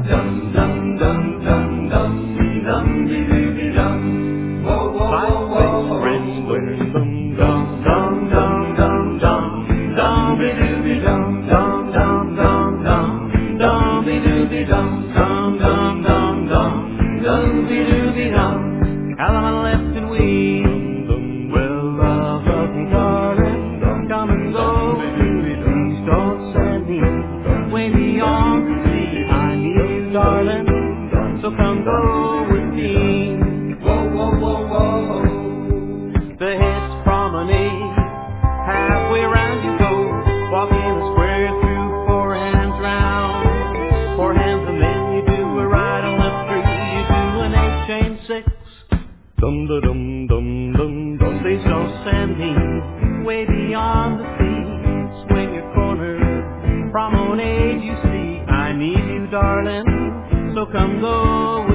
Dum dum dum dum dum dum dee dee dee dum. Whoa whoa whoa whoa. Dum dum dum dum dum dum dum dee doo dee dum dum dum dum dum dum dee doo dee dum dum dum dum dum dum dee doo dee dum. Calamine left and we. Well, love, love me, darling. Come and go. Please don't send me way beyond the sea. I need you, darling. So come go with me. Whoa, whoa, whoa, whoa. The Hits promenade. Halfway round you go. Walk in a square through four hands round. Four hands and then you do a right and left three. You do an 8 chain 6. Dum da dum dum dum dum. Please don't send me way beyond the sea. Swing your corner, promenade you see. I need you, darling, so come go